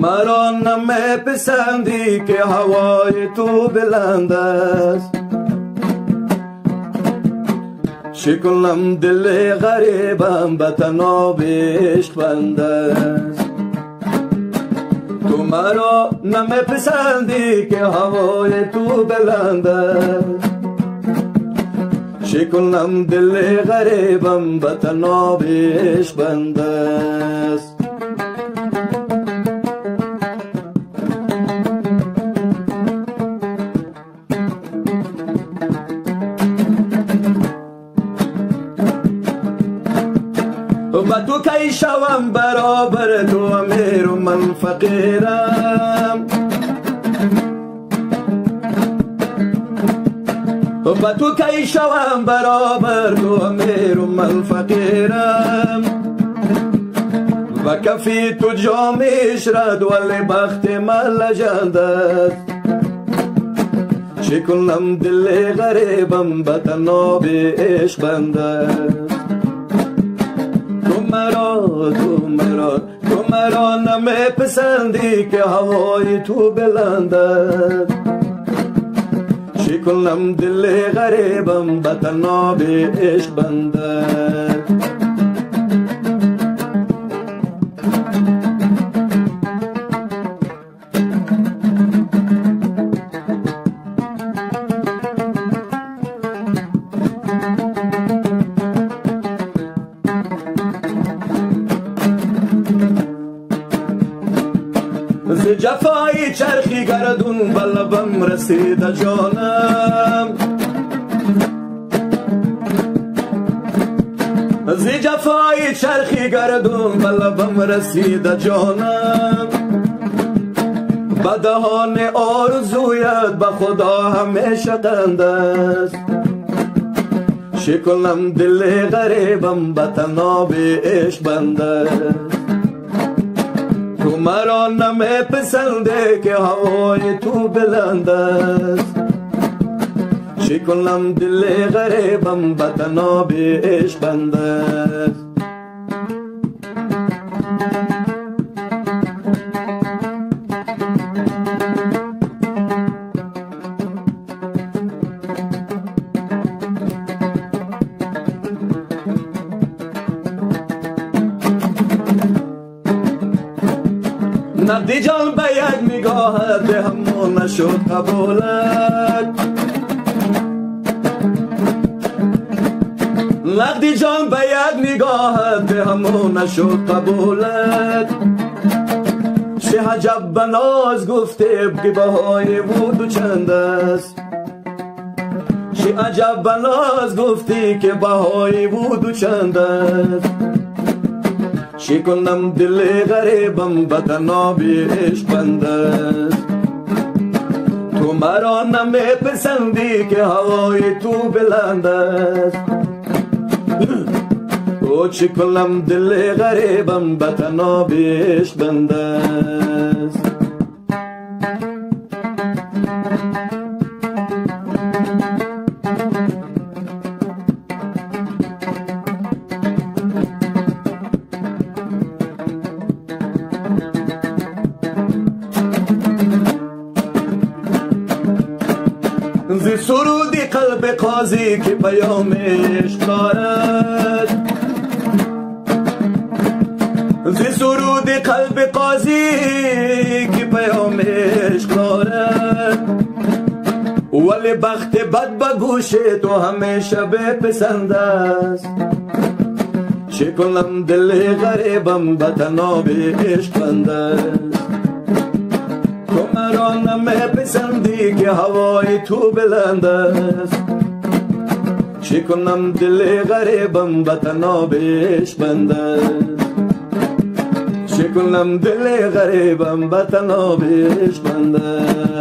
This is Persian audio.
مرا نمیپسندی که هوای تو بلند است، چه کنم دل غریبم به تناب عشق بند است. تو مرا نمیپسندی که هوای تو بلند است، چه کنم دل غریبم به تناب عشق بند است. با تو کی شوم برابر تو امیر و من فقیرم، با تو کی شوم برابر تو امیر و من فقیرم. و کفی تو جام اشرد ولی بخت من لجند است، چه کنم دل غریبم به تناب عشق بند است. تو مرا نمیپسندی که هوای تو بلند است، چه کنم دل غریبم به تناب عشق بند است. ز جفای چرخی گردون به لبم رسیده جانم، ز جفای چرخی گردون به لبم رسیده جانم. به دهان آرزویت به خدا همیشه قند است، چه کنم دل غریبم به تناب عشق بند است. تو مرا نمیپسنده که هوای تو بلند است، چه کنم دل غریبم به تناب عشق بند است. نقدی جان به یک نگاهت به همون نشد قبولت، نقدی جان به یک نگاهت به همون نشد قبولت. چه عجب به ناز گفته که بهای بود چند است، چه عجب به ناز گفتی که بهای بود چند است. چه کنم دل غریبم به تناب عشق بند است. تو مرا نمیپسندی که هوای تو بلند است، او چه کنم دل غریبم به تناب عشق بند است. ز سرودی قلب قاضی که پیام عشق دارد، ز سرودی قلب قاضی که پیام عشق دارد. ولی بخت بد به گوش تو همیشه بپسند است، چه کنم دل غریبم به تناب عشق بند است. تو مرا نمیپسندی که هوای تو بلند است، چه کنم دل غریبم به تناب عشق بند است. چه کنم دل غریبم به تناب عشق بند است.